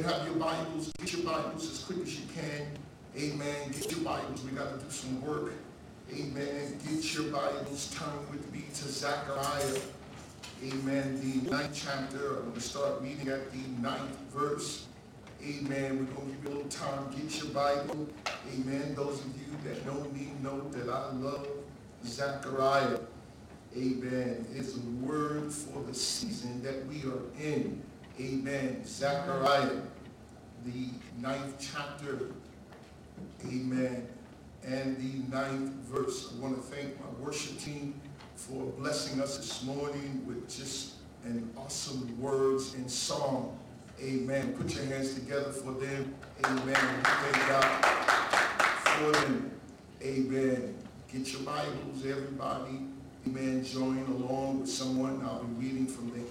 have your Bibles, get your Bibles as quick as you can. Amen. Get your Bibles. We got to do some work. Amen. Get your Bibles. Turn with me to Zechariah. Amen. The 9th chapter. I'm going to start reading at the 9th verse. Amen. We're going to give you a little time. Get your Bible. Amen. Those of you that know me know that I love Zechariah. Amen. It's a word for the season that we are in. Amen. Zechariah, the 9th chapter. Amen. And the 9th verse. I want to thank my worship team for blessing us this morning with just an awesome words and song. Amen. Put your hands together for them. Amen. Thank God for them. Amen. Get your Bibles, everybody. Amen. Join along with someone. I'll be reading from the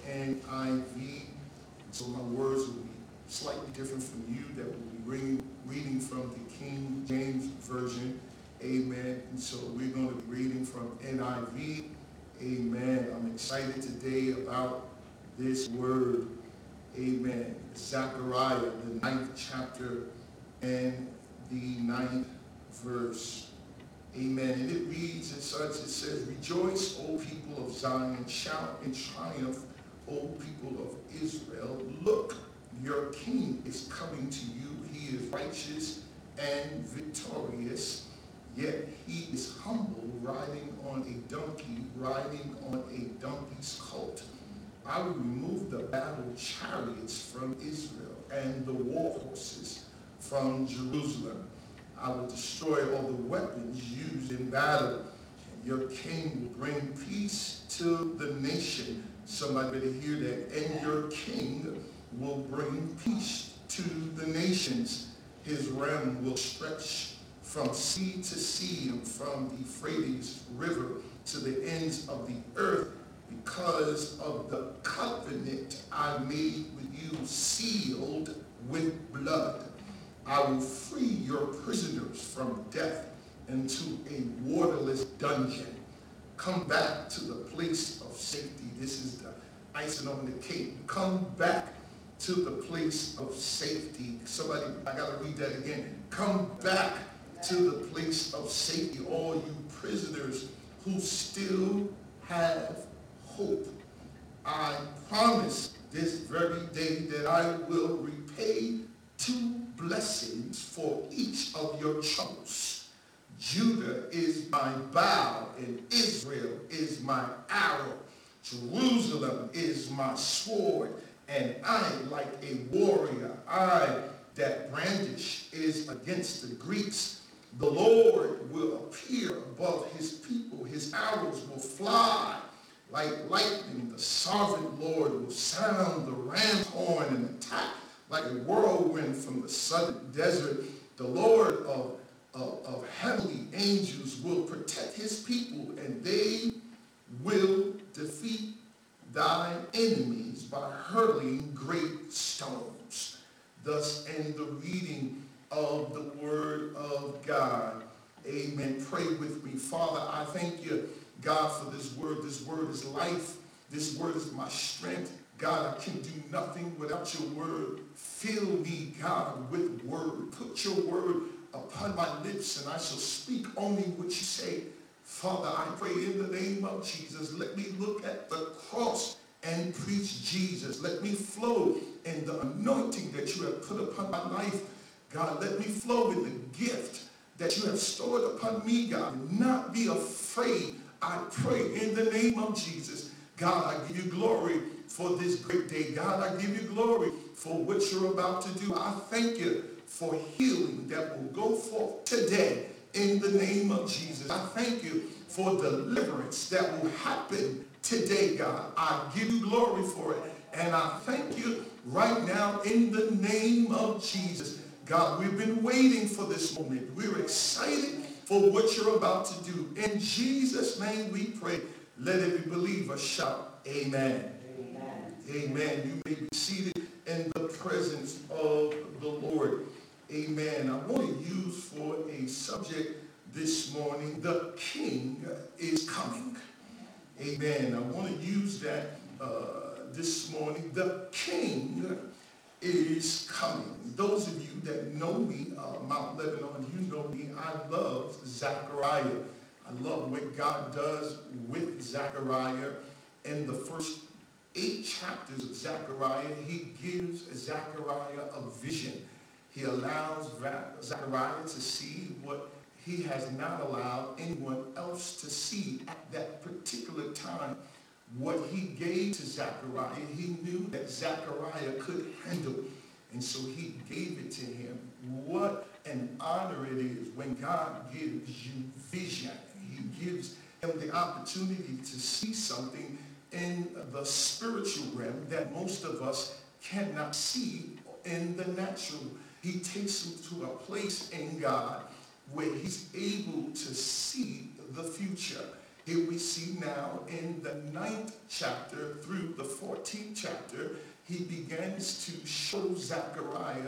NIV. So my words will be slightly different from you that will be reading from the King James Version. Amen. And so we're going to be reading from NIV. Amen. I'm excited today about this word. Amen. Zechariah, the 9th chapter and the 9th verse. Amen. And it reads as such, it says, "Rejoice, O people of Zion, shout in triumph, O people of Israel. Look, your king is coming to you. He is righteous and victorious, yet he is humble, riding on a donkey, riding on a donkey's colt. I will remove the battle chariots from Israel and the war horses from Jerusalem. I will destroy all the weapons used in battle. And your king will bring peace to the nation." Somebody better hear that. "And your king will bring peace to the nations. His realm will stretch from sea to sea and from the Euphrates River to the ends of the earth, because of the covenant I made with you, sealed with blood. I will free your prisoners from death into a waterless dungeon. Come back to the place of safety." This is the icing on the cake. "Come back to the place of safety." Somebody, I got to read that again. "Come back to the place of safety, all you prisoners who still have hope. I promise this very day that I will repay 2 blessings for each of your troubles. Judah is my bow and Israel is my arrow. Jerusalem is my sword, and I, like a warrior, I that brandish is against the Greeks. The Lord will appear above his people. His arrows will fly like lightning. The sovereign Lord will sound the ram's horn and attack like a whirlwind from the southern desert. The Lord of heavenly angels will protect his people, and they will defeat thy enemies by hurling great stones." Thus end the reading of the word of God. Amen. Pray with me. Father, I thank you, God, for this word. This word is life. This word is my strength. God, I can do nothing without your word. Fill me, God, with word. Put your word upon my lips, and I shall speak only what you say. Father, I pray in the name of Jesus, let me look at the cross and preach Jesus. Let me flow in the anointing that you have put upon my life. God, let me flow in the gift that you have stored upon me, God. Not be afraid. I pray in the name of Jesus. God, I give you glory for this great day. God, I give you glory for what you're about to do. I thank you for healing that will go forth today in the name of Jesus. I thank you for deliverance that will happen today, God. I give you glory for it. And I thank you right now in the name of Jesus. God, we've been waiting for this moment. We're excited for what you're about to do. In Jesus' name we pray. Let every believer shout, amen. Amen. Amen. You may be seated in the presence of the Lord. Amen. I want to use for a subject this morning, the King is coming. Amen. I want to use that this morning. The King is coming. Those of you that know me, Mount Lebanon, you know me. I love Zechariah. I love what God does with Zechariah. In the first 8 chapters of Zechariah, he gives Zechariah a vision. He allows Zechariah to see what he has not allowed anyone else to see at that particular time. What he gave to Zechariah, he knew that Zechariah could handle. And so he gave it to him. What an honor it is when God gives you vision. He gives him the opportunity to see something in the spiritual realm that most of us cannot see in the natural. He takes him to a place in God where he's able to see the future. Here we see now in the 9th chapter through the 14th chapter, he begins to show Zechariah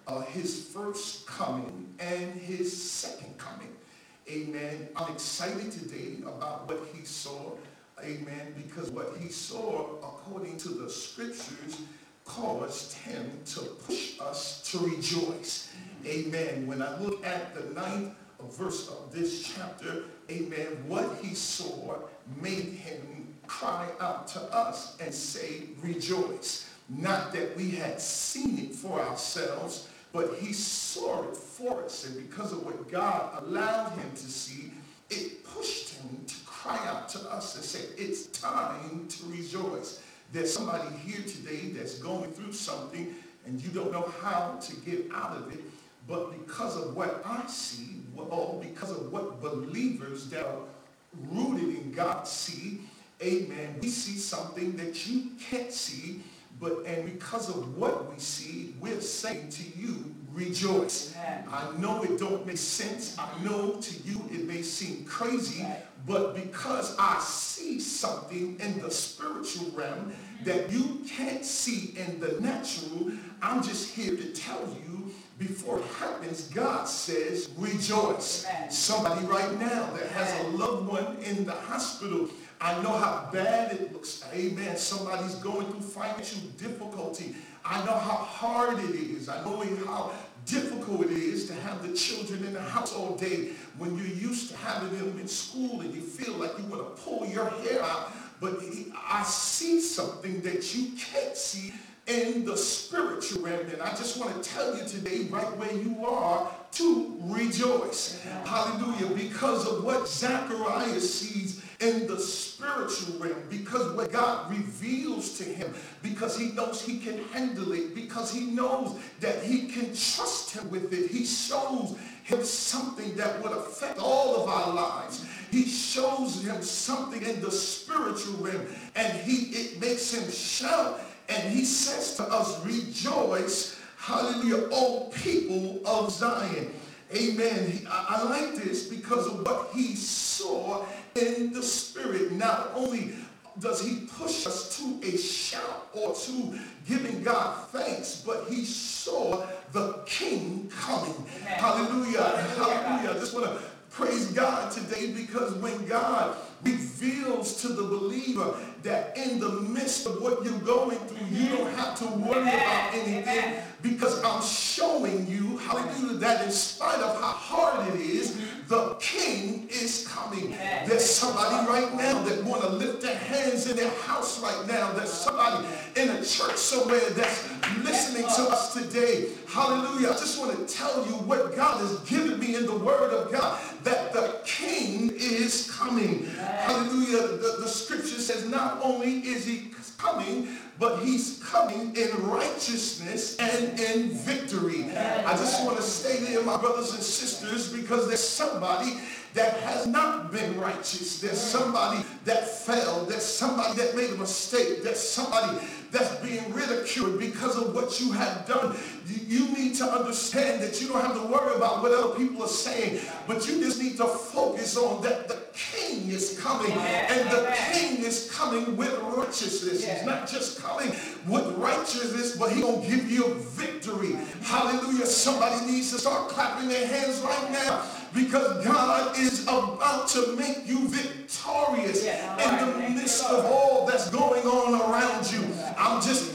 his first coming and his second coming. Amen. I'm excited today about what he saw. Amen. Because what he saw, according to the scriptures, caused him to push us to rejoice. Amen. When I look at the 9th verse of this chapter, amen, what he saw made him cry out to us and say, rejoice. Not that we had seen it for ourselves, but he saw it for us. And because of what God allowed him to see, it pushed him to cry out to us and say, it's time to rejoice. There's somebody here today that's going through something and you don't know how to get out of it. But because of what I see, or because of what believers that are rooted in God see, amen, we see something that you can't see, and because of what we see, we're saying to you, rejoice. Amen. I know it don't make sense. I know to you it may seem crazy, but because I see something in the spiritual realm that you can't see in the natural, I'm just here to tell you, before it happens, God says, rejoice. Amen. Somebody right now that has a loved one in the hospital, I know how bad it looks. Amen. Somebody's going through financial difficulty. I know how hard it is. I know how difficult it is to have the children in the house all day when you're used to having them in school and you feel like you want to pull your hair out. But I see something that you can't see in the spiritual realm. And I just want to tell you today, right where you are, to rejoice. Yeah. Hallelujah. Because of what Zechariah sees in the spiritual realm, because what God reveals to him, because he knows he can handle it, because he knows that he can trust him with it. He shows him something that would affect all of our lives. He shows him something in the spiritual realm, and it makes him shout. And he says to us, rejoice, hallelujah, O people of Zion. Amen. I like this because of what he saw in the spirit. Not only does he push us to a shout or to giving God thanks, but he saw the king coming. Amen. Hallelujah. Hallelujah. I just want to praise God today, because when God reveals to the believer that in the midst of what you're going through, you don't have to worry about anything, because I'm showing you, hallelujah, that in spite of how hard it is, the king is coming. There's somebody right now that want to lift their hands in their house right now. There's somebody in a church somewhere that's listening to us today. Hallelujah. I just want to tell you what God has given me in the word of God, that the king is coming. Hallelujah. The scripture says not only is he coming, but he's coming in righteousness and in victory. I just want to stay there, my brothers and sisters, because there's somebody that has not been righteous. There's somebody that fell. There's somebody that made a mistake. There's somebody that's being ridiculed because of what you have done. You need to understand that you don't have to worry about what other people are saying, but you just need to focus on that the king is coming, and the king is coming with righteousness. He's not just coming with righteousness, but he's going to give you victory. Hallelujah. Somebody needs to start clapping their hands right now, because God is about to make you victorious in the midst of all that's going on around you. I'm just thankful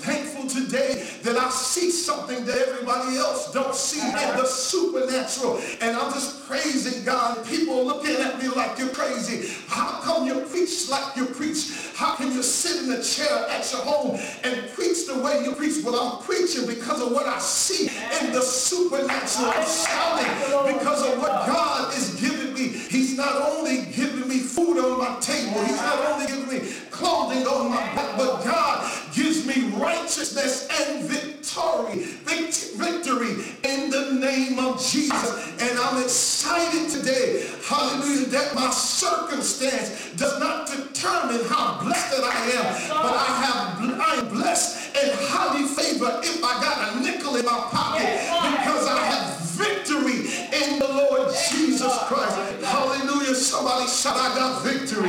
thankful today that I see something that everybody else don't see in the supernatural. And I'm just praising God. People are looking at me like you're crazy. How come you preach like you preach? How can you sit in a chair at your home and preach the way you preach? Well, I'm preaching because of what I see in the supernatural. I'm shouting because of what God is giving me. He's not only giving me food on my table. He's not only giving me clothing on my back, but God gives me righteousness and victory in the name of Jesus. And I'm excited today, hallelujah, that my circumstance does not determine how blessed that I am, but I'm blessed and highly favored if I got a nickel in my pocket, because I have victory in the Lord Jesus Christ. Hallelujah. Somebody shout, I got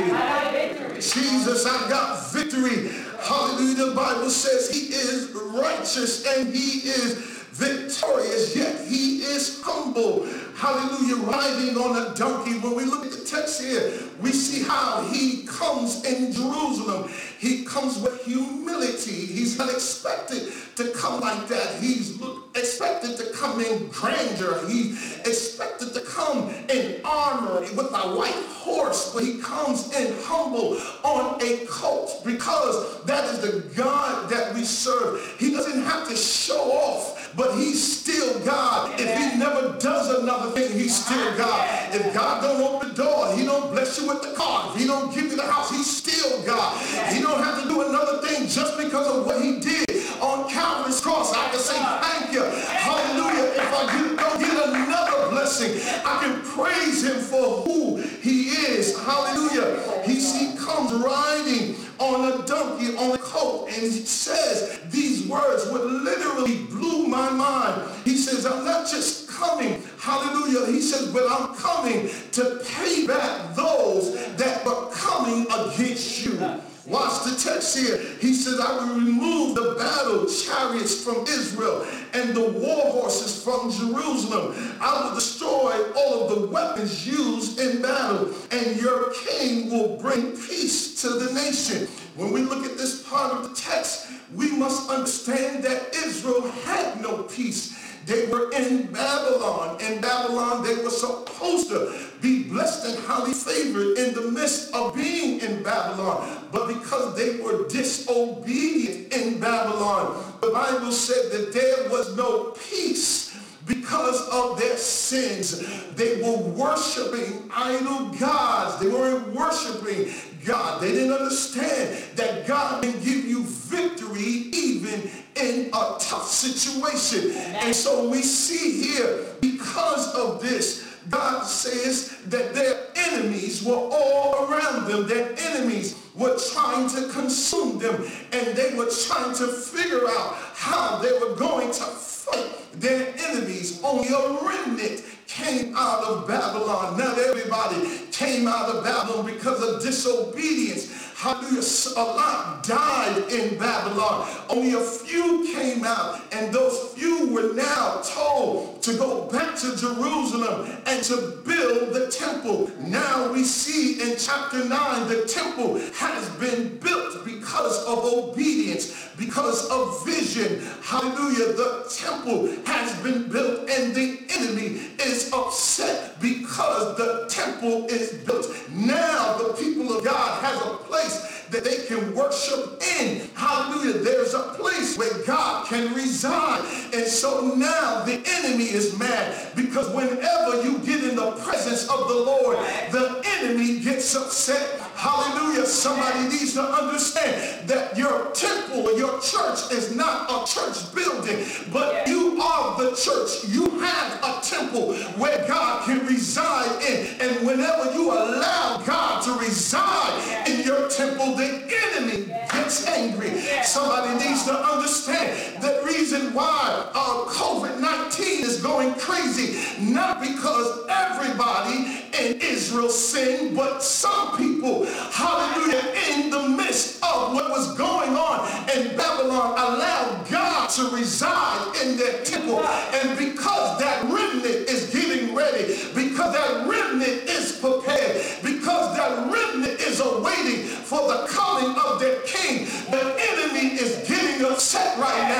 victory. Jesus, I got victory. Hallelujah. The Bible says he is righteous and he is victorious, yet he is humble. Hallelujah. Riding on a donkey. When we look at the text here, we see how he comes in Jerusalem. He comes with humility. He's not expected to come like that. He's expected to come in grandeur. He's expected to come in armor with a white horse, but he comes in humble on a colt, because that is the God that we serve. He doesn't have to show off, but he's still God. If he never does another thing, he's still God. If God don't open the door, he don't bless you with the car. If he don't give you the house, he's still God. He don't have to do another thing just because of what he did on Calvary's cross. I can say thank you. Hallelujah. If I don't get another blessing, I can praise him for who he is. Hallelujah. He comes riding on a donkey, on a colt, and he says these words what literally blew my mind. He says, I'm not just coming, hallelujah, he says, but I'm coming to pay back those that were coming against you. Watch the text here. He says, I will remove the battle chariots from Israel and the war horses from Jerusalem. I will destroy all of the weapons used in battle, and your king will bring peace to the nation. When we look at this part of the text, we must understand that Israel had no peace. They were in Babylon. In Babylon, they were supposed to be blessed and highly favored in the midst of being in Babylon. But because they were disobedient in Babylon, the Bible said that there was no peace because of their sins. They were worshiping idol gods. They weren't worshiping God. They didn't understand that God can give you victory even in a tough situation. And so we see here, because of this, God says that their enemies were all around them. Their enemies were trying to consume them, and they were trying to figure out how they were going to fight their enemies. Only a remnant came out of Babylon. Not everybody came out of Babylon because of disobedience. Hallelujah. A lot died in Babylon. Only a few came out, and those few were now told to go back to Jerusalem and to build the temple. Now we see in chapter 9, the temple has been built because of obedience, because of vision. Hallelujah. The temple has been built, and the enemy is upset because the temple is built. Now the people of God has a place that they can worship in. Hallelujah. There's a place where God can reside. And so now the enemy is mad, because whenever you get in the presence of the Lord, the enemy gets upset. Hallelujah. Somebody needs to understand that your temple or your church is not a church building, but you are the church. You have a temple where God can reside in. And whenever you allow God to reside in your temple, the enemy gets angry. Somebody needs to understand the reason why COVID-19 is going crazy, not because everybody in Israel sinned, but some people, hallelujah, in the midst of what was going on in Babylon, allowed God to reside in their temple. And because that remnant is getting ready, because that remnant is prepared, because that remnant is awaiting for the coming of their king, the enemy is getting upset right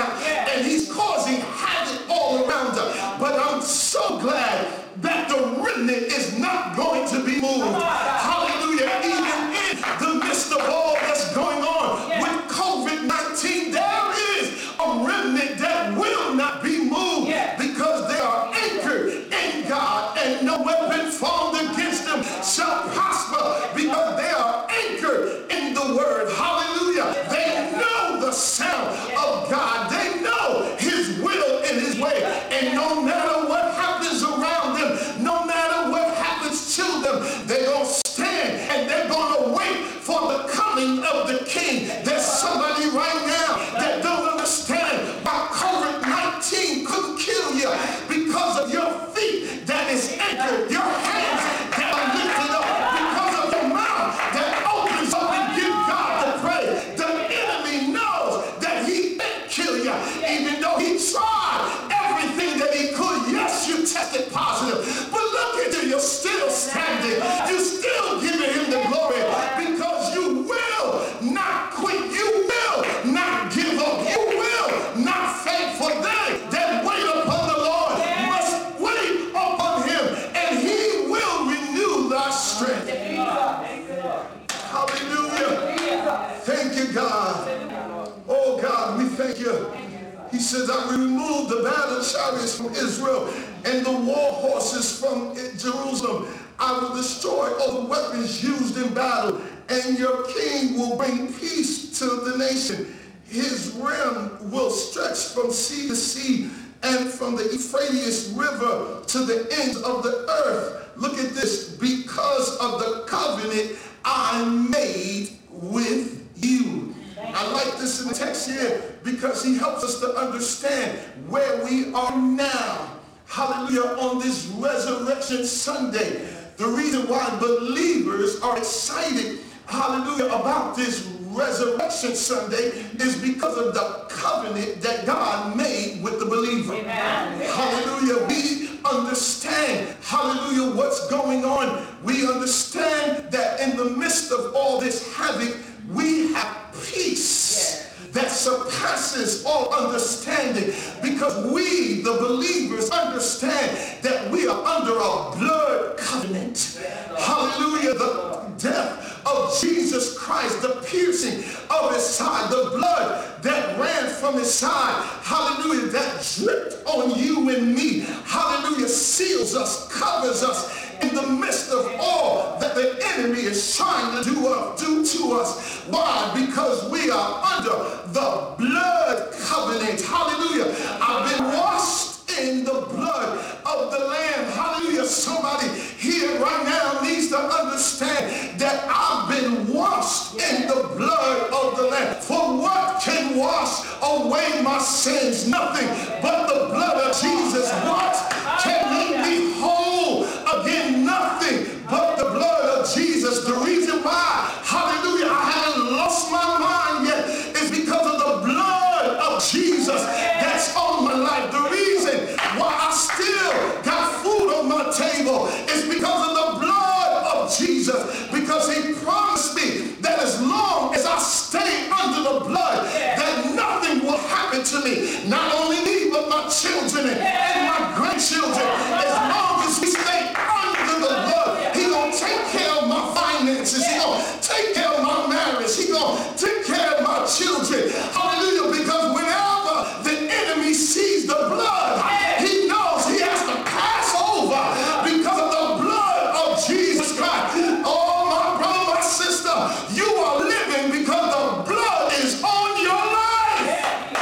says, I will remove the battle chariots from Israel and the war horses from Jerusalem. I will destroy all the weapons used in battle, and your king will bring peace to the nation. His realm will stretch from sea to sea and from the Euphrates River to the ends of the earth. Look at this. Because of the covenant I made with you. I like this in the text here because he helps us to understand where we are now. Hallelujah. On this Resurrection Sunday. The reason why believers are excited, hallelujah, about this Resurrection Sunday is because of the covenant that God made with the believer. Amen. Hallelujah. We understand, hallelujah, what's going on. We understand that in the midst of all this havoc, we have peace that surpasses all understanding, because we, the believers, understand that we are under a blood covenant. Hallelujah. The death of Jesus Christ, the piercing of his side, the blood that ran from his side, hallelujah, that dripped on you and me, hallelujah, seals us, covers us in the midst of all that the enemy is trying to do to us. Why? Because we are under the blood covenant. Hallelujah. I've been washed in the blood of the Lamb. Hallelujah. Somebody here right now needs to understand that I've been washed in the blood of the Lamb. For what can wash away my sins? Nothing but the blood of Jesus. What can make me whole again? Nothing but the blood of Jesus. The reason why, hallelujah, I haven't lost my mind yet is because of the blood of Jesus that's on my life. The reason why I still got food on my table is because of the blood of Jesus, because he promised me that as long as I stay under the blood, that nothing will happen to me. Not only me, but my children and my grandchildren. As long as we stay under the blood, he gonna take care of my finances. He gonna take care of my marriage. He gonna take care of my children. Hallelujah. Because whenever the enemy sees the blood, he knows he has to pass over because of the blood of Jesus Christ. Oh, my brother, my sister, you are living because the blood is on your life.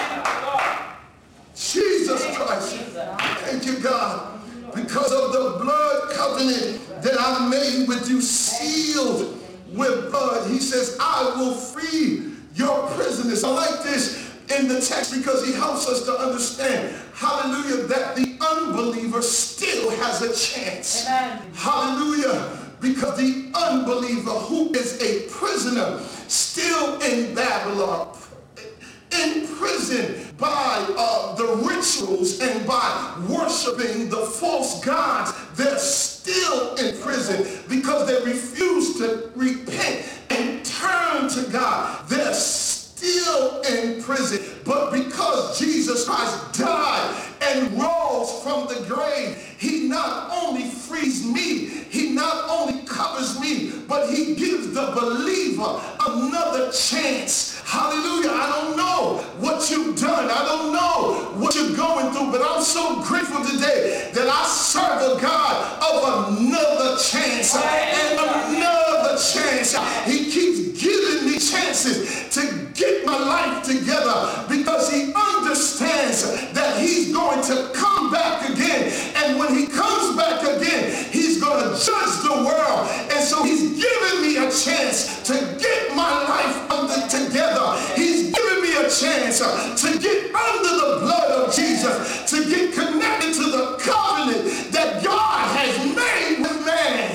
Jesus Christ. Thank you, God. Because of the blood covenant that I made with you, sealed with blood. He says, I will free your prisoners. I like this in the text because he helps us to understand, hallelujah, that the unbeliever still has a chance. Amen. Hallelujah. Because the unbeliever who is a prisoner still in Babylon, in prison by the rituals and by worshiping the false gods, they're still in prison because they refuse to repent and turn to God. They're still in prison. But because Jesus Christ died and rose from the grave, he not only frees me, he not only covers me, but he gives the believer another chance. Hallelujah. I don't know what you've done. I don't know what you're going through, but I'm so grateful today that I serve a God of another chance and another chance. He keeps giving me chances to get my life together because he understands that he's going to come back again. And when he comes back again, he's going to judge the world. And so he's giving me a chance to get my life together. He's giving me a chance to get under the blood of Jesus, to get connected to the covenant that God has made with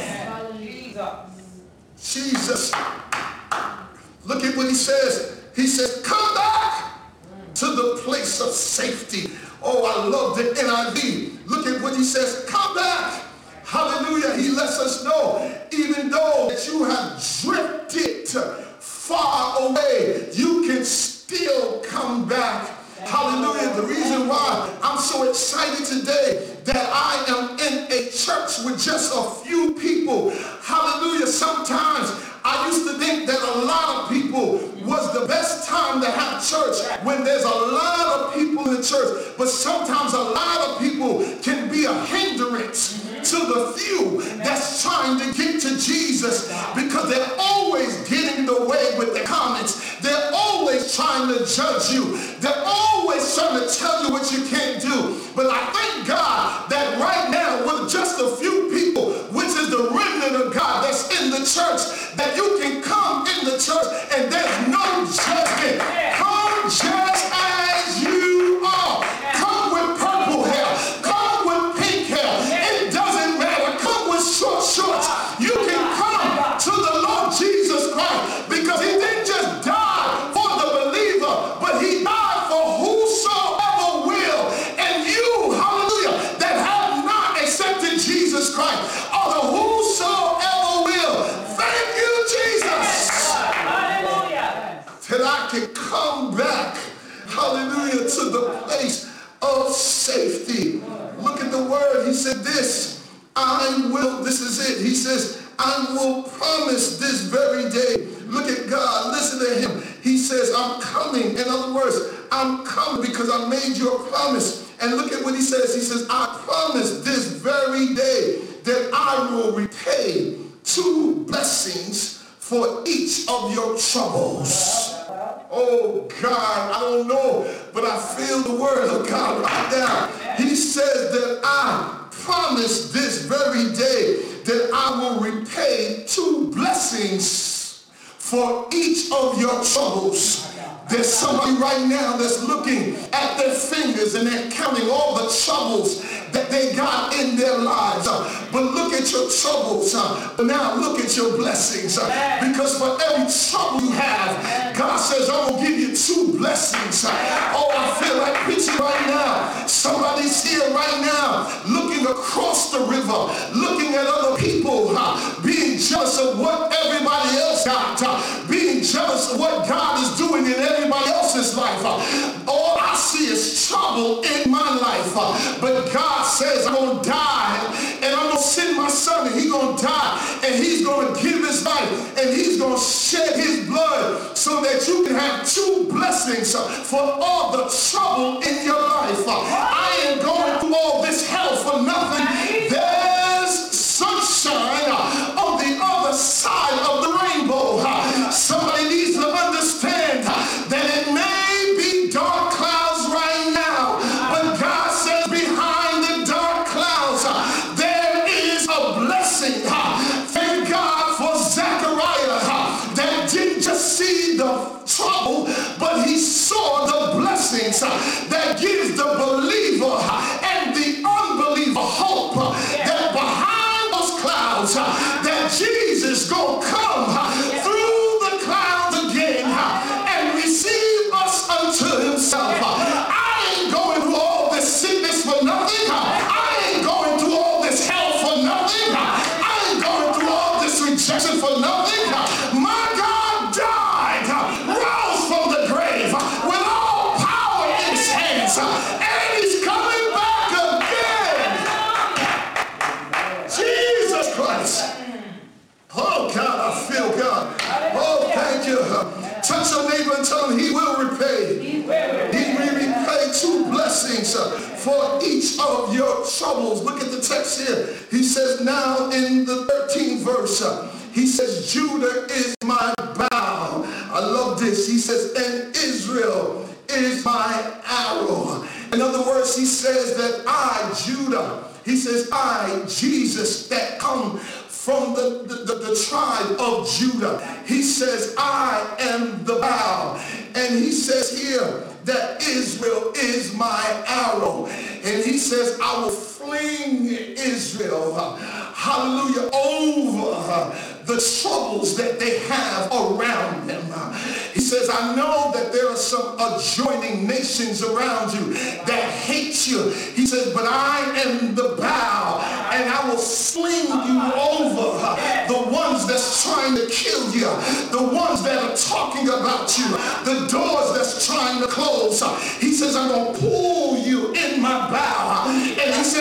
man. Jesus. Look at what he says. He says, come back to the place of safety. Oh, I love the NIV. Look at what he says. Come back. Hallelujah. He lets us know, even though that you have drifted far away, you can still come back. Hallelujah. The reason why I'm so excited today that I am in a church with just a few people. Hallelujah. Sometimes I I used to think that a lot of people was the best time to have church when there's a lot of people in the church. But sometimes a lot of people can be a hindrance to the few that's trying to get to Jesus, because they're always getting in the way with the comments. They're always trying to judge you. They're always trying to tell you what you can't do. But I thank God that right now, with just a few people, which is the remnant of God that's in the church, that you can come in the church and there's no judgment. Come just as you are. Come with purple hair. Come with pink hair. It doesn't matter. Come with short shorts. You can come to the Lord Jesus Christ, because he didn't just die for the believer, but he died for whosoever will. And you, hallelujah, that have not accepted Jesus Christ, or the whosoever will. Thank you, Jesus. Hallelujah. That I can come back, hallelujah, to the place of safety. Look at the word. He said this, I will, this is it. He says, I will promise this very day. Look at God. Listen to him. He says, I'm coming. In other words, I'm coming because I made you a promise. And look at what he says. He says, I promise this very day that I will repay 2 blessings for each of your troubles. Oh God, I don't know, but I feel the word of God right now. He says that I promise this very day that I will repay 2 blessings for each of your troubles. There's somebody right now that's looking at their fingers and they're counting all the troubles that they got in their lives. But look at your troubles. But now look at your blessings. Because for every trouble you have, God says, I'm going to give you 2 blessings. Oh, I feel like preaching right now. Somebody's here right now looking across the river, looking at other people, being jealous of what everybody else got, being jealous of what God is doing in everybody else's life. All I see is trouble in my life. But God says, I'm going to die, and I'm going to send my son, and he's going to die, and he's going to give his life, and he's going to shed his blood so that you can have 2 blessings for all the trouble in your life. I ain't going through all this hell for nothing. There's sunshine on the other side of the rainbow. Somebody needs to understand that it may be dark clouds right now, but God says behind the dark clouds there is a blessing. Thank God for Zechariah that didn't just see the trouble, but he saw the blessings that gives the believer and the unbeliever hope that behind those clouds that Jesus gonna come through the clouds again and receive us unto himself. I ain't going through all this sickness for nothing. I ain't going through all this hell for nothing. I ain't going through all this rejection for nothing. My God died, rose from the grave with all power in his hands, and he's coming back again. Jesus Christ. Oh God, I feel God. Oh, thank you. Touch your neighbor and tell him he will repay. He will repay 2 blessings for each of your troubles. Look at the text here. He says now in the 13th verse, he says, Judah is my bow. I love this. He says, and Israel is my arrow. In other words, he says that I, Judah, he says, I, Jesus, that come from the tribe of Judah. He says, I am the bow. And he says here that Israel is my arrow. And he says, I will fling Israel, hallelujah, over the troubles that they have around them. He says, I know that there are some adjoining nations around you that hate you. He says, but I am the bow, and I will sling you over the ones that's trying to kill you, the ones that are talking about you, the doors that's trying to close. He says, I'm going to pull you in my bow. And he says,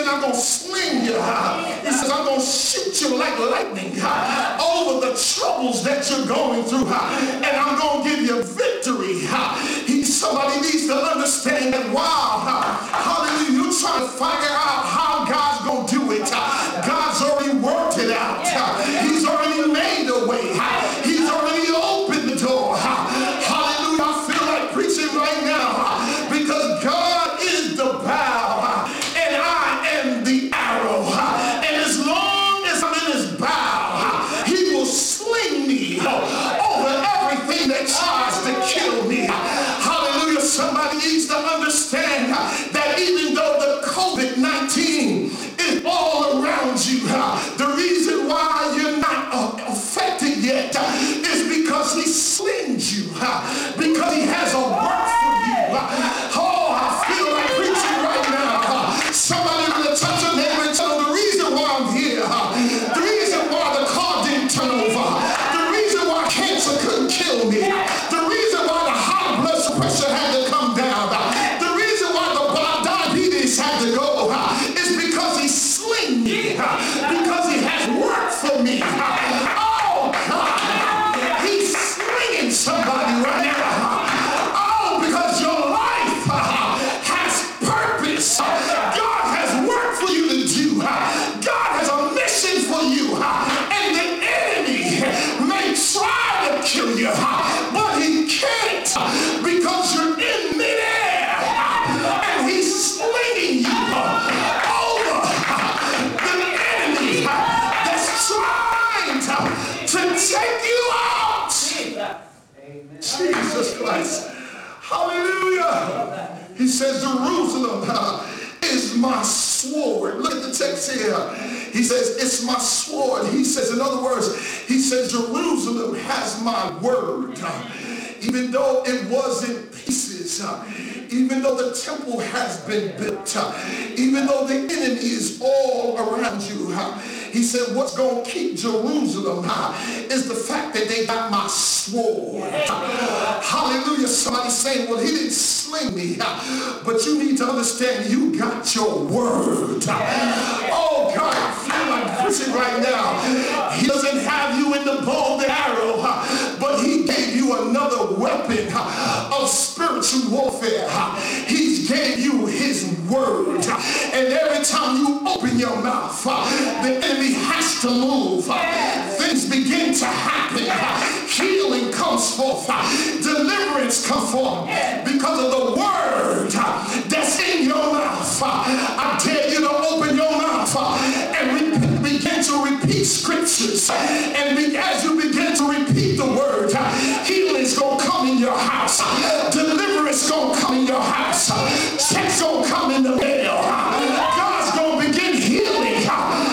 said, I'm going to sling you. He says, I'm going to shoot you like lightning over the troubles that you're going through. And I'm going to give you victory. Somebody needs to understand that, wow, hallelujah, you're trying to figure out how God's going to do it. God's already worked it out. He's already made a way. He's already opened the door. Hallelujah. I feel like preaching right now because God is the bow and I am the arrow. And as long as I'm in his bow, he will sling me over everything that tries to kill me. Hallelujah. Somebody needs to understand that even though the COVID-19 is all around you, the reason why you're not affected yet is because he slings you, because he has a work for you. Oh, I feel like preaching right now. Somebody will touch a neighbor and tell them the reason why I'm here, the reason why the car didn't turn over, the reason why cancer couldn't kill me, the reason why the high blood pressure had to come down, the reason why the diabetes had to go is because he slinged me, because he has worked for me. Oh, God, he's slinging somebody right now. Oh, because your life has purpose. God has work for you to do. God has a mission for you. And the enemy may try to kill you, but he can't because you're in midair. And he's slinging you over the enemy that's trying to take you out. Jesus Christ. Hallelujah. He says, Jerusalem is my sword. Look at the text here. He says, it's my sword. He says, in other words, he says, Jerusalem has my word. Even though it was in pieces, even though the temple has been built, even though the enemy is all around you, he said, what's going to keep Jerusalem is the fact that they got my sword. Hallelujah. Somebody's saying, well, he didn't sling me, but you need to understand you got your word. Oh, God, I feel like preaching right now. He doesn't have you in the bow and arrow, but he gave you another weapon of spiritual warfare. He gave you his word. And every time you open your mouth, the enemy has to move. Things begin to happen. Healing comes forth. Deliverance comes forth because of the word that's in your mouth. I dare you to open your mouth and begin to repeat scriptures. And as you begin to repeat the word, healing's going to come in your house. Deliverance going to come in your house. Checks going to come in the mail. God's going to begin healing.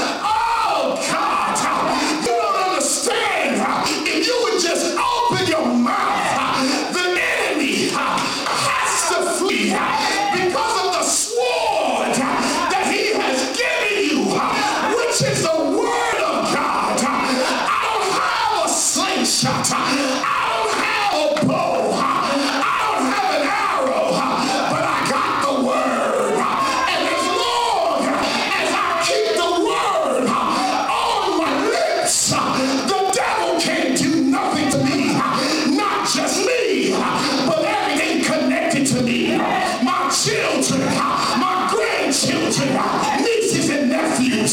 Oh, God. You don't understand. If you would just open your mouth, the enemy has to flee because of the sword that he has given you, which is the word of God. I don't have a slingshot. I don't have a bow. I don't have an arrow, but I got the word. And as long as I keep the word on my lips, the devil can't do nothing to me. Not just me, but everything connected to me. My children, my grandchildren, nieces and nephews.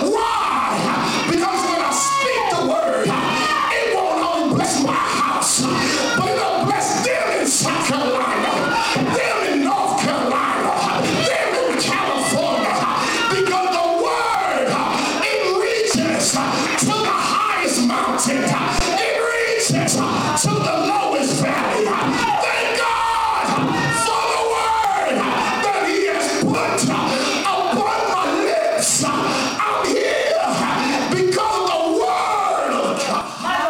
Why? Because when I speak the word, it won't only bless my house, but it'll bless them in South Carolina, them in North Carolina, them in California. Because the word, it reaches to the highest mountain. It reaches to the lowest valley. Thank God for the word that he has put upon my lips. I'm here because of the word of God.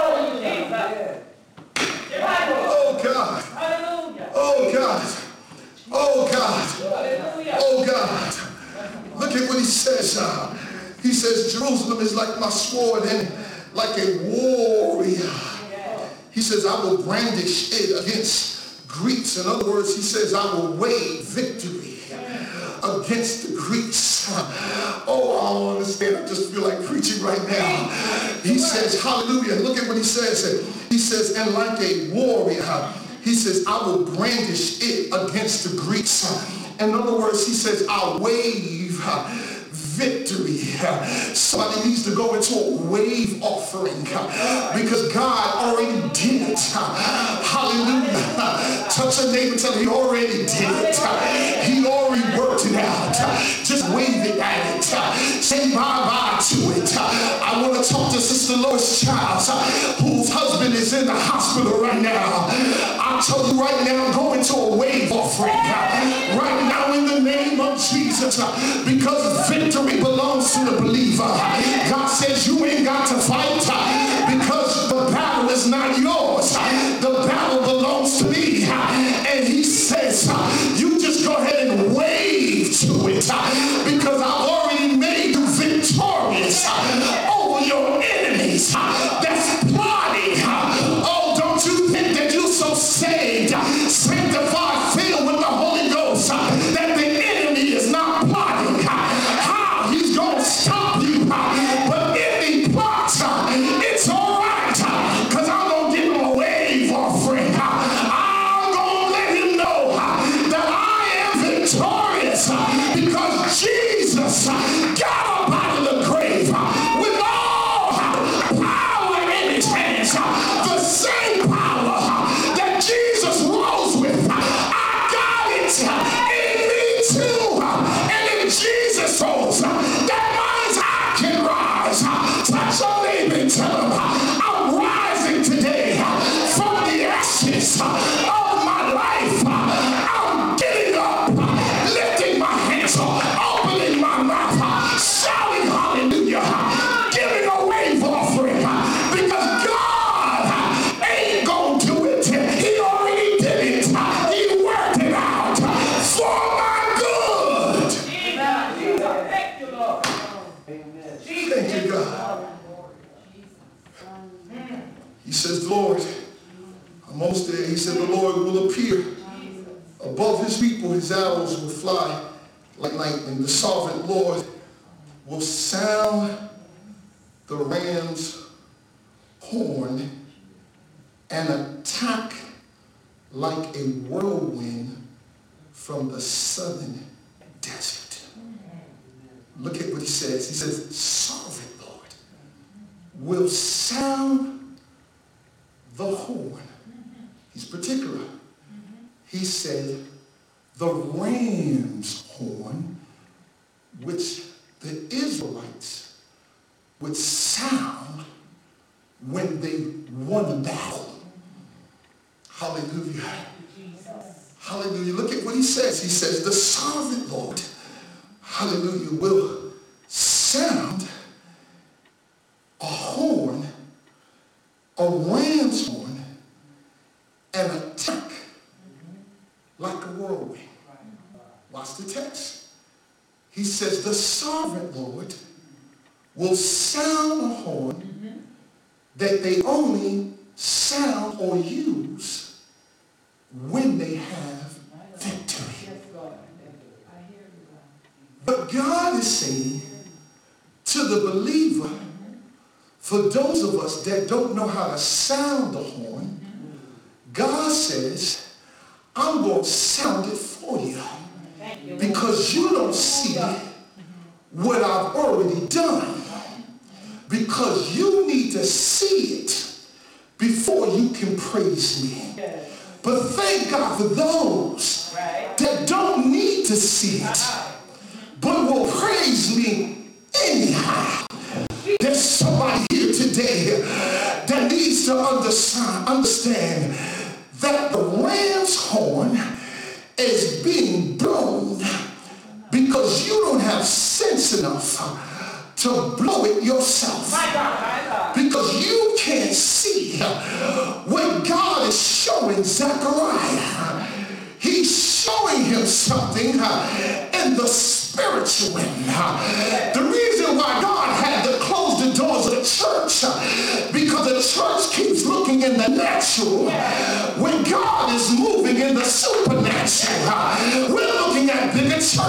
Oh, God. Oh, God. Oh, God. Oh, God. Look at what he says. He says, Jerusalem is like my sword and like a warrior. He says, I will brandish it against Greeks. In other words, he says, I will wave victory against the Greeks. Oh, I don't understand. I just feel like preaching right now. He says, hallelujah. Look at what he says. He says, and like a warrior, he says, I will brandish it against the Greeks. In other words, he says, I'll wave victory. Somebody needs to go into a wave offering because God already did it. Hallelujah. Touch a neighbor, tell him he already did it. He already worked it out. Just wave it at it. Say bye-bye to it. I want to talk to Sister Lois Childs, whose husband is in the hospital right now. I tell you right now, go into a wave offering right now in the name of Jesus, because victory belongs to the believer. God says you ain't got to fight because the battle is not yours. The battle belongs to me. And he says you just go ahead and wave to it because I've already made you victorious over your enemies that's plotting. Oh, don't you think that you're so saved, sanctified, filled with the Holy Ghost, that the enemy is not plotting how he's going to stop you? But if he plots, it's all right, because I'm going to give him a wave offering. I'm going to let him know that I am victorious because Jesus got up out of the grave with all power in his hands. The same power that Jesus rose with, I got it in me too. And if Jesus rose, that means I can rise. Touch your neighbor and tell him, I'm rising today from the ashes of my life. I'm getting up, lifting my hands, opening my mouth, shouting hallelujah, giving a wave offering, because God ain't gonna do it. He already did it. He worked it out for my good. Thank you, Lord. Thank you, God. He says, Lord, I'm almost there. He said, the Lord will appear above his people. His arrows will fly like lightning. The sovereign Lord will sound the ram's horn and attack like a whirlwind from the southern desert. Look at what he says. He says, sovereign Lord will sound the horn. He's particular. He said, the ram's horn, which the Israelites would sound when they won the battle. Hallelujah. Hallelujah. Look at what he says. He says, the sovereign Lord, hallelujah, will sound a horn, a ram's horn, and attack like a whirlwind. Watch the text. He says, the sovereign Lord will sound a horn that they only sound or use when they have victory. But God is saying to the believer, for those of us that don't know how to sound the horn, God says, I'm going to sound it for you because you don't see what I've already done, because you need to see it before you can praise me. But thank God for those that don't need to see it but will praise me anyhow. There's somebody here today that needs to understand that the ram's horn is being blown because you don't have sense enough to blow it yourself. Because you can't see what God is showing Zechariah. He's showing him something in the spiritual realm. The reason why God had to close the doors of the church, because the church keeps looking in the natural when God is moving in the supernatural. We're looking at bigger churches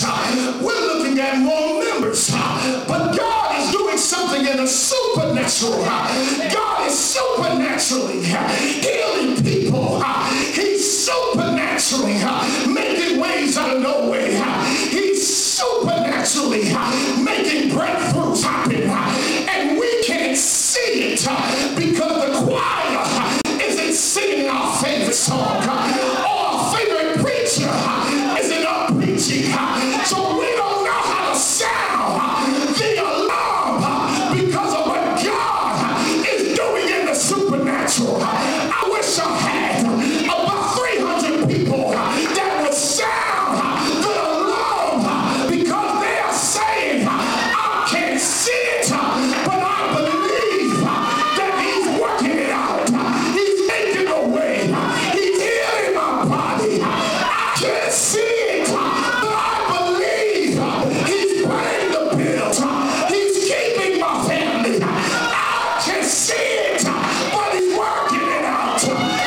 members. We're looking at more members. But God is doing something in the supernatural. God is supernaturally healing people. He's supernaturally making ways out of no way. He's supernaturally making breakthroughs happen. And we can't see it because the choir isn't singing our favorite song. Or our favorite preacher isn't up preaching. So we don't know how to sound the alarm because of what God is doing in the supernatural. I wish I had about 300 people that would sound the alarm because they are saying, I can't see it, but I believe that he's working it out. He's making a way. He's healing my body. I can't see it, but I believe he's paying the bills. He's keeping my family. I can't see it, but he's working it out.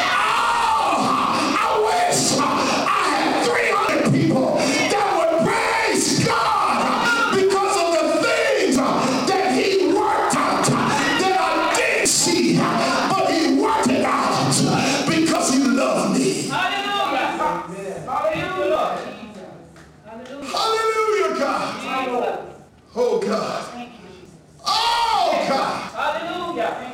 Oh, I wish I had 300 people that would praise God because of the things that he worked out that I didn't see, but he worked it out because he loved me. Hallelujah. Hallelujah. Hallelujah, God. Oh, God. Oh, God. Hallelujah.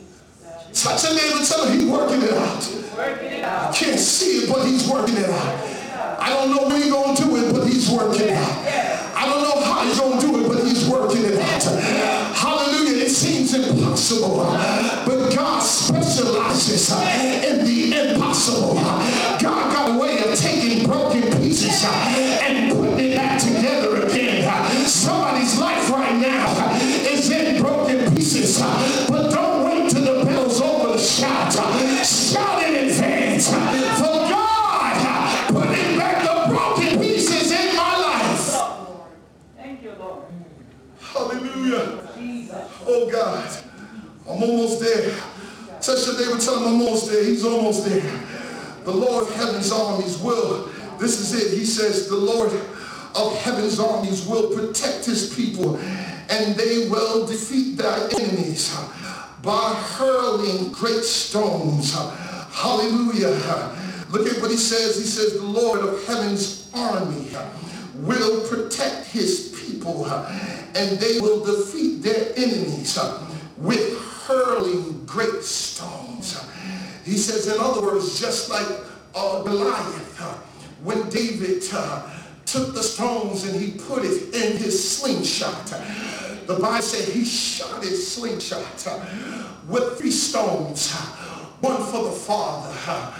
Touch a neighbor, tell him he's working it out. Working it I out. can't see it, but he's working it out. I don't know when he's going to do it, but he's working it out. I don't know how he's going to do it, but he's working it out. Hallelujah. It seems impossible, but God specializes in the impossible. God got a way of taking broken pieces and putting it back together again. Somebody's life right now is in broken pieces, but don't wait till the bell's over to shout. Shout in advance for God putting back the broken pieces in my life. Thank you, Lord. Hallelujah. Jesus. Oh God, I'm almost there. Touch your neighbor, tell him I'm almost there. He's almost there. The Lord of heaven's armies will, this is it, he says, the Lord of heaven's armies will protect his people, and they will defeat their enemies by hurling great stones. Hallelujah. Look at what he says. He says the Lord of heaven's army will protect his people, and they will defeat their enemies with hurling great stones. He says, in other words, just like Goliath, when David took the stones and he put it in his slingshot. The Bible said he shot his slingshot with 3 stones, one for the Father,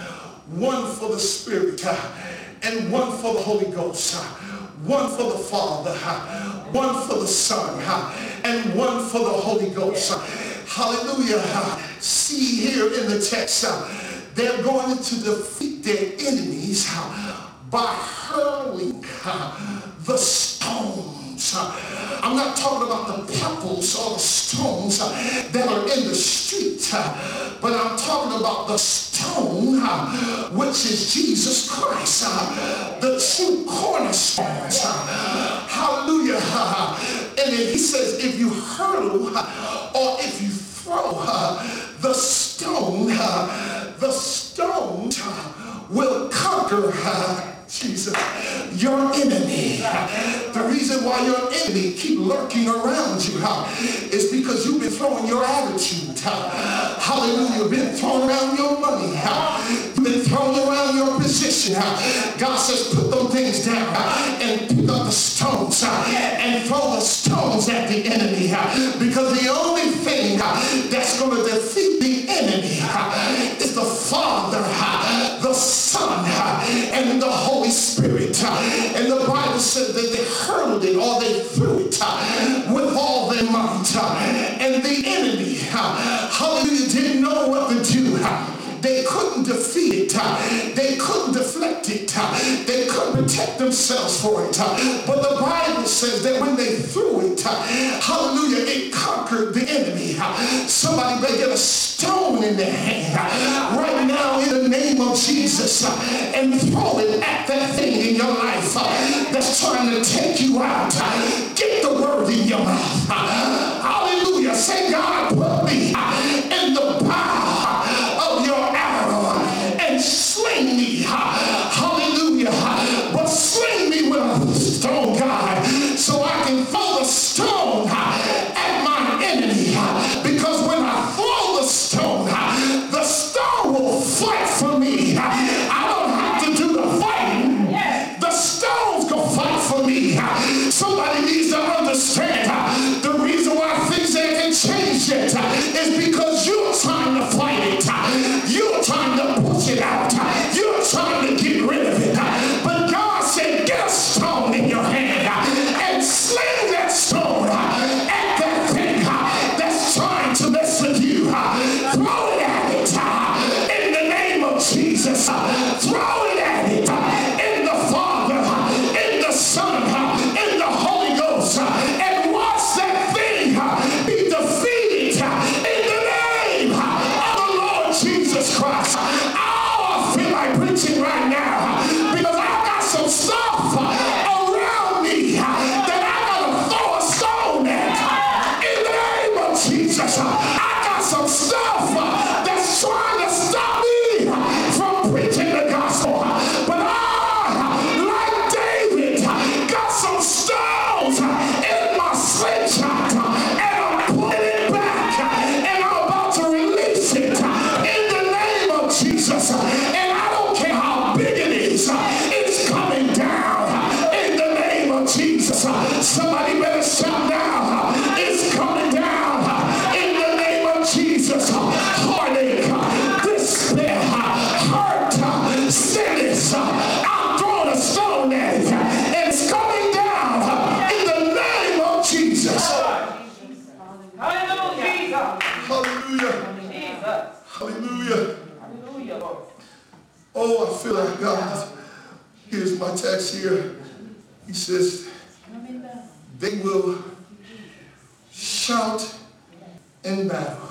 one for the Spirit, and one for the Holy Ghost. One for the Father, one for the Son, and one for the Holy Ghost. Hallelujah. See here in the text, they're going to defeat their enemies by hurling the stones. I'm not talking about the pebbles or the stones that are in the street, but I'm talking about the stone, which is Jesus Christ, the true cornerstone. Hallelujah. And he says, if you hurl or if you throw the stone will conquer Jesus, your enemy. The reason why your enemy keep lurking around you is because you've been throwing your attitude. Hallelujah. You've been throwing around your money. You've been throwing around your position. God says put them things down and pick up the stones and throw the stones at the enemy, because the only thing that's going to defeat the enemy is the Father, the Son, and the Holy Spirit. And the Bible said that they hurled it or they threw it with all their might. And the enemy, hallelujah, didn't know what to do. They couldn't defeat it. They couldn't deflect it. They couldn't protect themselves for it. But the Bible says that when they threw it, hallelujah, it conquered the enemy. Somebody better get a stone in their hand right now in the name of Jesus and throw it at that thing in your life that's trying to take you out. Get the word in your mouth. Hallelujah. Say, God, put me in the power of your arrow and sling me. Hallelujah. But sling me with a stone, God, so I can throw the stone at my enemy. Because when I throw the stone will fight for me. I don't have to do the fighting. The stone's going to fight for me. Somebody needs to understand the reason why things ain't changed yet is because you're trying to fight it. You're trying to push it out. You're trying to get rid of it. But God said, get a stone in your hand and sling that stone at that thing that's trying to mess with you. Throw it at it in the name of Jesus. Throw it at it in the Father, in the Son, in the Holy Ghost, and watch that thing be defeated in the name of the Lord Jesus Christ. Oh, I feel like preaching right now because I've got some stuff around me that I gotta throw a stone at in the name of Jesus. I got some stuff that's trying to stop me from preaching the gospel. But I, like David, got some stones in my slingshot, and I'm putting it back, and I'm about to release it in the name of Jesus. And I don't care how big it is, it's coming down in the name of Jesus. Somebody better shout now. It's coming down in the name of Jesus. Heartache, despair, hurt, sickness. I'm throwing a stone at it, and it's coming down in the name of Jesus. Hallelujah. Hallelujah. Jesus. Hallelujah. Hallelujah, Lord. Oh, I feel like God. Here's my text here. He says, they will shout in battle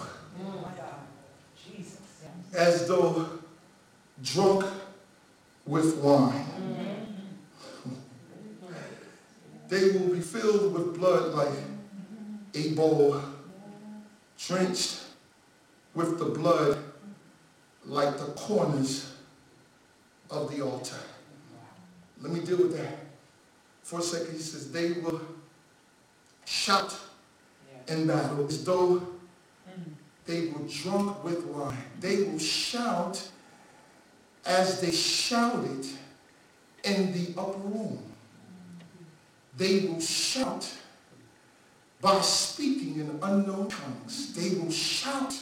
as though drunk with wine. They will be filled with blood like a bowl, drenched with the blood like the corners of the altar. Let me deal with that for a second. He says they will shout in battle as though they were drunk with wine. They will shout as they shouted in the upper room. They will shout by speaking in unknown tongues. They will shout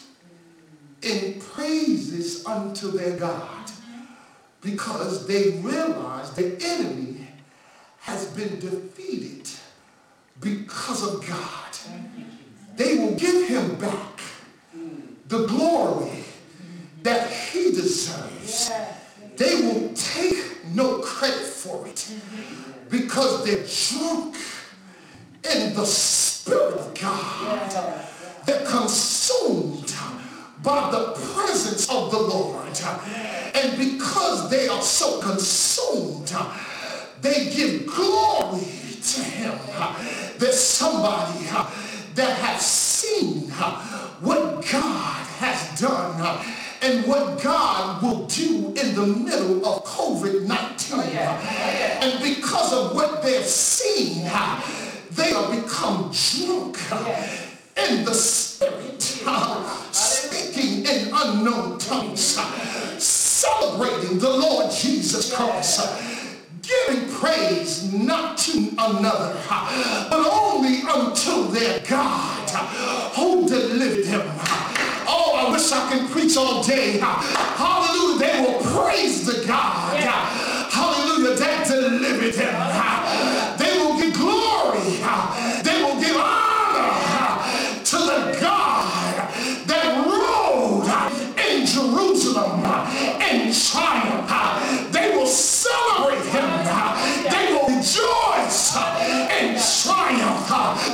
in praises unto their God, because they realize the enemy has been defeated because of God. They will give him back the glory that he deserves. They will take no credit for it because they're drunk in the Spirit of God. They're consumed by the presence of the Lord. And because they are so consumed, they give glory to him. There's somebody that has seen what God has done and what God will do in the middle of COVID-19. And because of what they've seen, they have become drunk in the Spirit, speaking in unknown tongues, celebrating the Lord Jesus Christ, giving praise not to another, but only unto their God who delivered him. Oh, I wish I could preach all day. Hallelujah. They will praise the God, hallelujah, that delivered him. They will give glory. They will give honor to the God that ruled in Jerusalem in triumph. They will celebrate him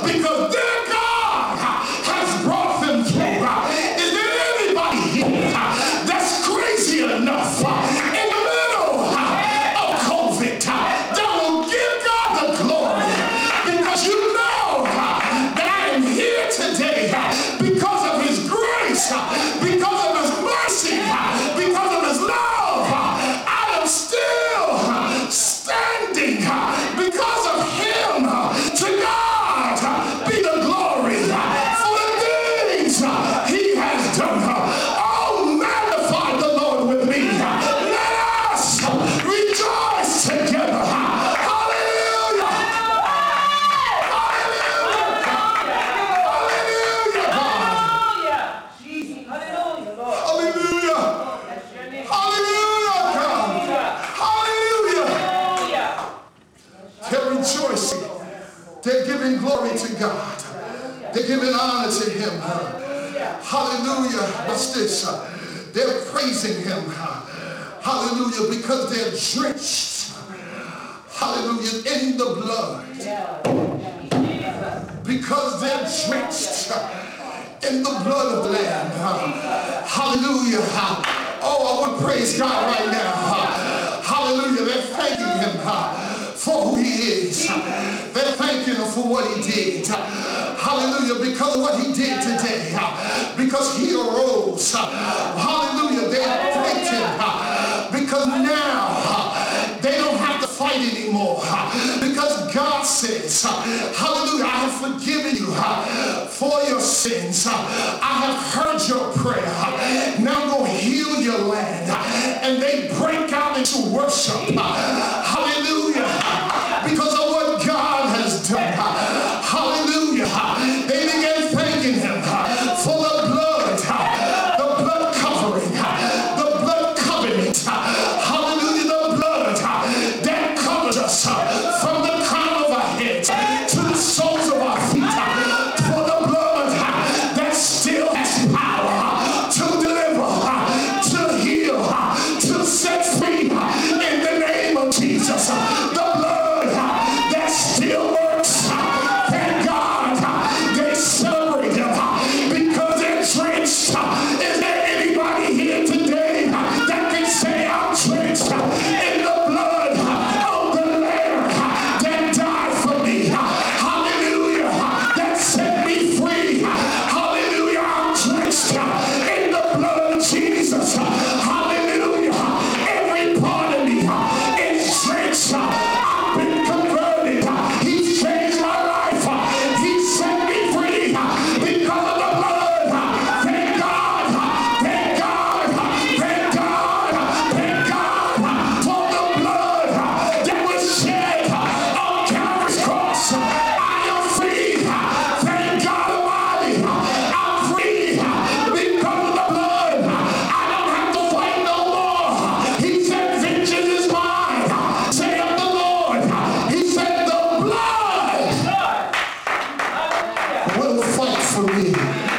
because their God has brought them through. Is there anybody here that's crazy enough in the middle of COVID that will give God the glory? Because you know that I am here today because of his grace, because of his mercy, because of his love. I am still standing because of him. To God be the glory for the things he has done. Oh, magnify the Lord with me. Let us rejoice together. Hallelujah. Hallelujah. Hallelujah, God. Hallelujah, Lord. Hallelujah. That's your name. Hallelujah, God. Hallelujah. Hallelujah. They're rejoicing. They're giving glory to God. They're giving honor to him. Hallelujah. What's this? They're praising him. Hallelujah. Because they're drenched. Hallelujah. In the blood. Because they're drenched in the blood of the Lamb. Hallelujah. Oh, I want to praise God right now. Hallelujah. They're thanking him for who he is. They're thanking him for what he did. Hallelujah. Because of what he did today. Because he arose. Hallelujah. They thanked him. Because now they don't have to fight anymore. Because God says, hallelujah, I have forgiven you for your sins. I have heard your prayer. Now I'm going to heal your land. And they break out into worship. Hallelujah. Because of what God has done. Hallelujah. They began thanking him for the blood covering, the blood covenant. Hallelujah. The blood that covers us from the crown of our heads to the soles of our feet. For the blood that still has power to deliver, to heal, to set free in the name of Jesus. The blood that still works. Thank God they celebrate him because they're drenched. Is there anybody here today that can say I'm drenched in the blood of the Lamb that died for me? Hallelujah. That set me free. Hallelujah. I'm drenched in the blood of Jesus. Hallelujah. Every part of me is drenched. I've been converted. He's changed my life. He set me free because of the blood. Thank God. Thank God. Thank God. Thank God for the blood that was shed on Calvary's cross. I am free. Thank God Almighty. I'm free because of the blood. I don't have to fight no more. He said, vengeance is mine. Say of the Lord. He said, the blood will fight for me.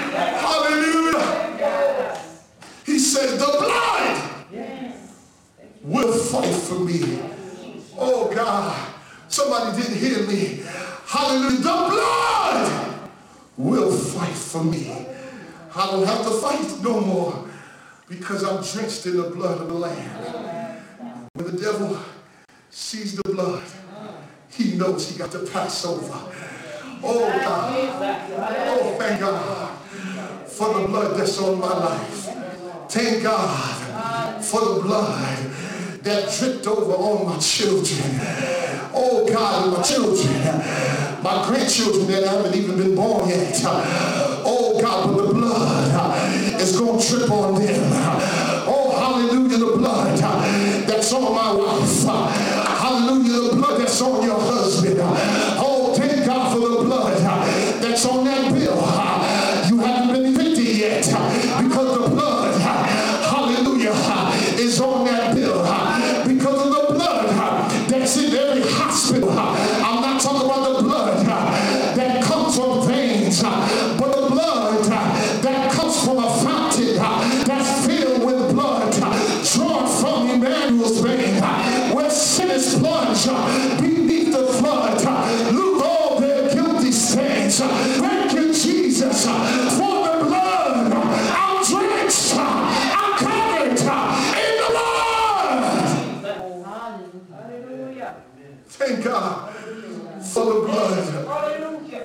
Hallelujah. He said, the blood will fight for me. Oh God, somebody didn't hear me. Hallelujah. The blood will fight for me. I don't have to fight no more because I'm drenched in the blood of the Lamb. When the devil sees the blood, he knows he got to pass over. Oh God. Oh, thank God for the blood that's on my life. Thank God for the blood that dripped over on my children. Oh God, my children, my grandchildren that haven't even been born yet. Oh God, but the blood is going to drip on them. Oh hallelujah, the blood that's on my wife. Hallelujah, the blood that's on your husband. Oh, thank God for the blood that's on that bill. You haven't been 50 yet because the blood, hallelujah, is on that bill. Because of the blood that's in every hospital. I'm not talking about the blood that comes from veins, but the blood that comes from a fountain that's filled with blood drawn from Emmanuel's vein, where sinners plunge beneath the flood, lose all their guilty stains.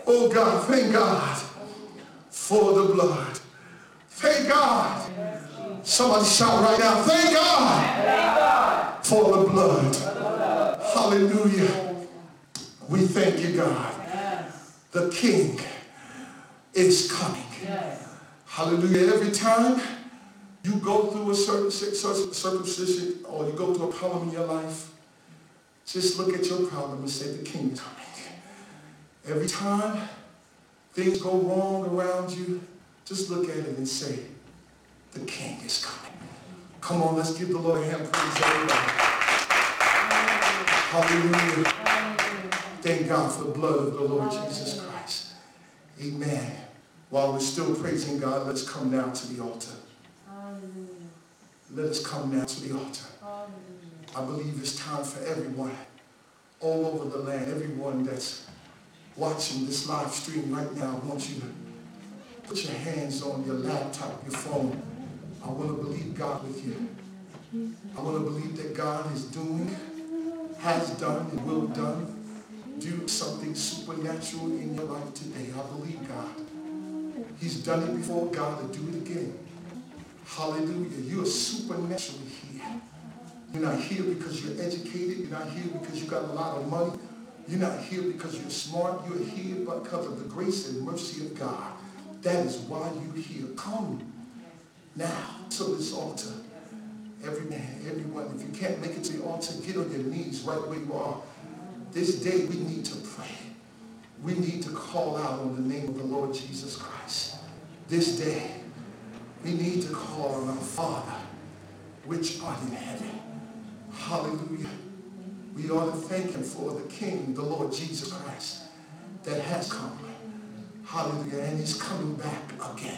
Oh God, thank God for the blood. Thank God. Somebody shout right now, thank God for the blood. Hallelujah. We thank you, God. The King is coming. Hallelujah. Every time you go through a certain circumcision or you go through a problem in your life, just look at your problem and say, the King is coming. Every time things go wrong around you, just look at it and say, the King is coming. Come on, let's give the Lord a hand praise, everybody. Hallelujah. Thank God for the blood of the Lord Jesus Christ. Amen. While we're still praising God, let's come now to the altar. Let us come now to the altar. I believe it's time for everyone all over the land, everyone that's watching this live stream right now, I want you to put your hands on your laptop, your phone. I want to believe God with you. I want to believe that God is doing, has done, and will do something supernatural in your life today. I believe God. He's done it before. God will do it again. Hallelujah. You are supernaturally here. You're not here because you're educated. You're not here because you got a lot of money. You're not here because you're smart. You're here because of the grace and mercy of God. That is why you're here. Come now to this altar. Every man, everyone, if you can't make it to the altar, get on your knees right where you are. This day we need to pray. We need to call out on the name of the Lord Jesus Christ. This day we need to call on our Father, which art in heaven. Hallelujah. We ought to thank him for the King, the Lord Jesus Christ, that has come. Hallelujah. And he's coming back again.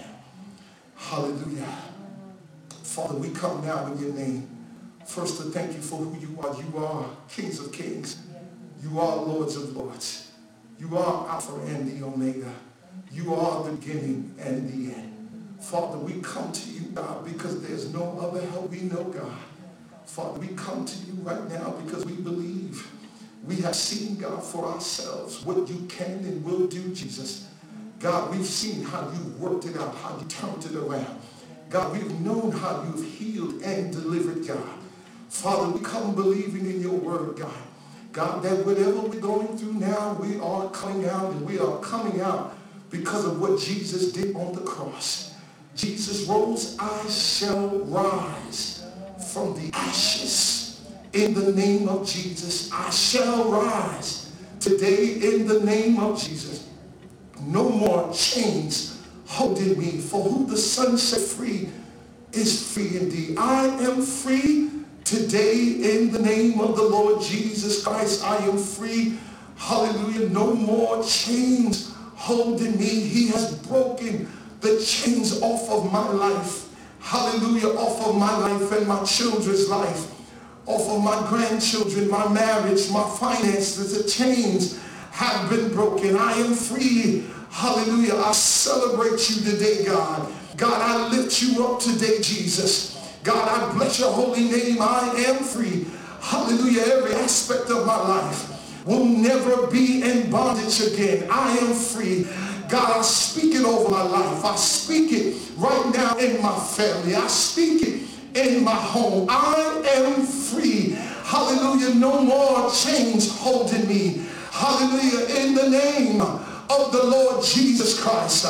Hallelujah. Father, we come now in your name. First to thank you for who you are. You are kings of kings. You are lords of lords. You are Alpha and the Omega. You are the beginning and the end. Father, we come to you, God, because there's no other help we know, God. Father, we come to you right now because we believe. We have seen, God, for ourselves what you can and will do, Jesus. God, we've seen how you worked it out, how you turned it around. God, we've known how you've healed and delivered, God. Father, we come believing in your word, God. God, that whatever we're going through now, we are coming out, and we are coming out because of what Jesus did on the cross. Jesus rose, I shall rise from the ashes. In the name of Jesus, I shall rise today in the name of Jesus. No more chains holding me, for who the Son set free is free indeed. I am free today in the name of the Lord Jesus Christ. I am free. Hallelujah. No more chains holding me. He has broken the chains off of my life. Hallelujah. Off of my life and my children's life. Off of my grandchildren, my marriage, my finances. The chains have been broken. I am free. Hallelujah. I celebrate you today, God. God, I lift you up today, Jesus. God, I bless your holy name. I am free. Hallelujah. Every aspect of my life will never be in bondage again. I am free. God, I speak it over my life. I speak it right now in my family. I speak it in my home. I am free. Hallelujah. No more chains holding me. Hallelujah. In the name of the Lord Jesus Christ,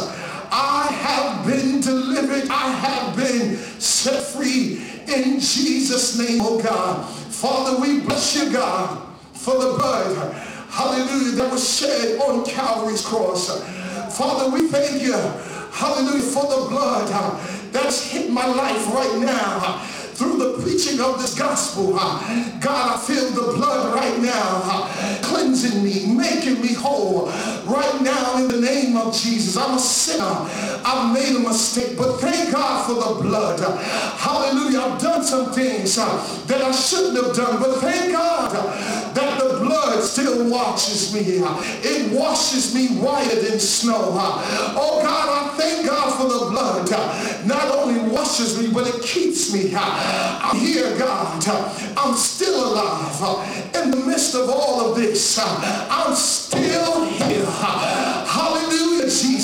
I have been delivered. I have been set free in Jesus' name, oh God. Father, we bless you, God, for the blood, hallelujah, that was shed on Calvary's cross. Father, we thank you, hallelujah, for the blood that's hit my life right now. Through the preaching of this gospel, God, I feel the blood right now, cleansing me, making me whole right now in the name of Jesus. I'm a sinner. I've made a mistake, but thank God for the blood. Hallelujah. I've done some things that I shouldn't have done, but thank God that the blood still washes me. It washes me whiter than snow. Oh God, I thank God for the blood. Not only washes me, but it keeps me. I'm here, God. I'm still alive. In the midst of all of this, I'm still here. Hallelujah.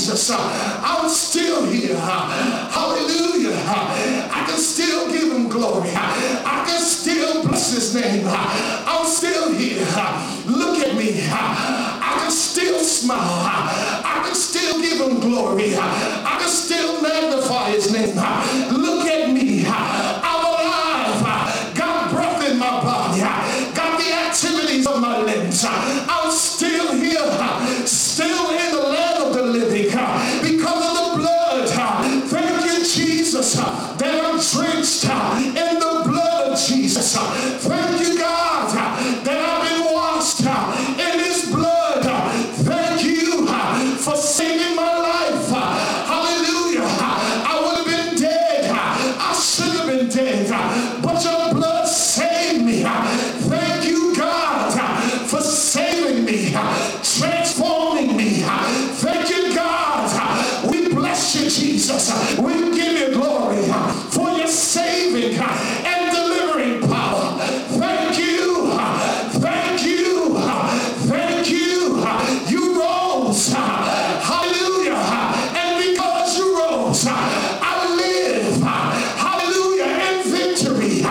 Jesus, I'm still here. Hallelujah. I can still give him glory. I can still bless his name. I'm still here. Look at me. I can still smile. I can still give him glory. I can still magnify his name. Look at me. I'm alive. Got breath in my body. Got the activities of my limbs. I'm still here. Still in the land of the living. Because of the blood. Thank you, Jesus, that I'm drenched in the blood of Jesus. Thank you, God, that I've been washed in his blood. Thank you for saving my life. Hallelujah. I would have been dead. I should have been dead. But your blood saved me. Thank you, God, for saving me, transforming me. Thank you, God. We bless you, Jesus. We give you glory for your saving and delivering power. Thank you. Thank you. Thank you. You rose. Hallelujah. And because you rose, I live. Hallelujah. In victory.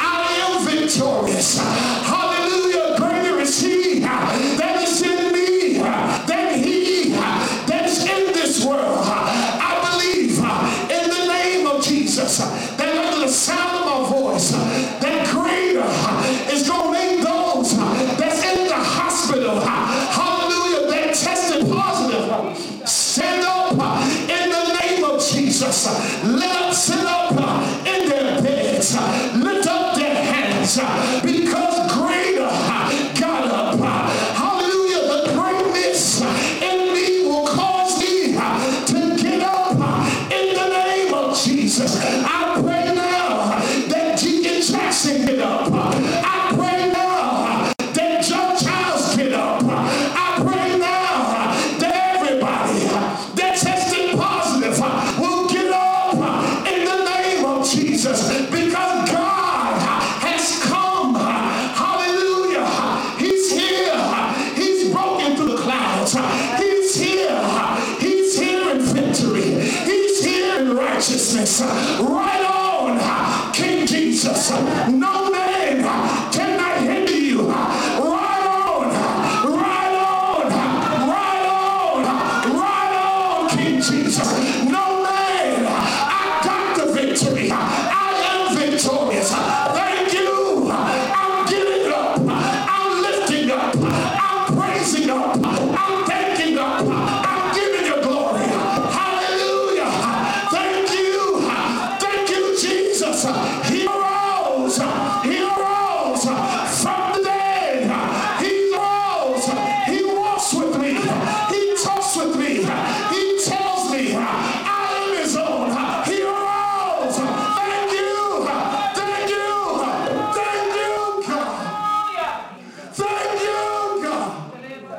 I am victorious. Hallelujah. Greater is he that is in me than he that is in this world. I believe in the name of Jesus that under the sound of my voice, that greater is going to make those that's in the hospital, hallelujah, that tested positive, stand up in the name of Jesus. Let them sit up in their beds, lift up their hands, because greater got up. Hallelujah, the greatness in me will cause me to get up in the name of Jesus. I pray now that Deacon Jackson get up. I pray now that Joe Childs get up. I pray now that everybody that tested positive will get up in the name of Jesus, because God has come. Hallelujah. He's here. He's broken through the clouds. He's here. He's here in victory. He's here in righteousness. Right on, King Jesus. No man cannot hinder you. Right on, right on, right on, right on, King Jesus. No man. I got the victory. I am victorious. Thank you. I'm giving up. I'm lifting up. I'm praising up. I'm thanking up. I'm giving you glory. Hallelujah. Thank you. Thank you, Jesus. He arose. He arose from the dead. He arose. He walks with me. He talks with me. He tells me I am his own. He arose. Thank you. Thank you. Thank you, God. Thank you, God.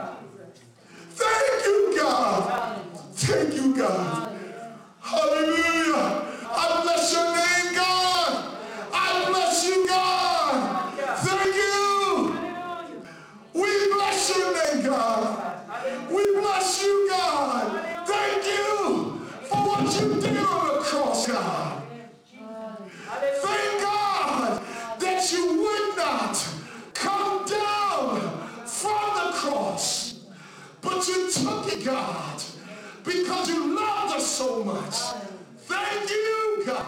Thank you, God. Thank you, God. Hallelujah. I bless your name, God. I bless you, God. Thank you. We bless your name, God. We bless you, God. Thank you for what you did on the cross, God. Thank God that you would not come down from the cross, but you took it, God, because you loved us so much. Thank you, God.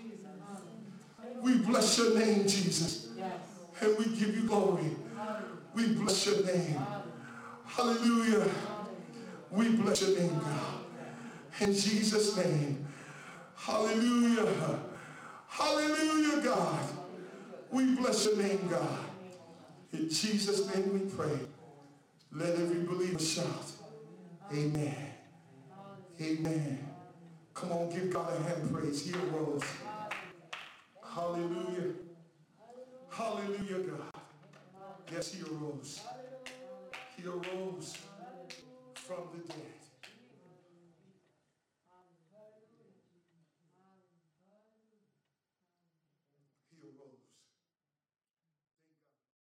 We bless your name, Jesus, and we give you glory. We bless your name. Hallelujah. We bless your name, God. In Jesus' name. Hallelujah. Hallelujah, God. We bless your name, God. In Jesus' name we pray. Let every believer shout, amen. Amen. Come on, give God a hand praise. He arose. Hallelujah. Hallelujah, God. Yes, he arose. He arose from the dead.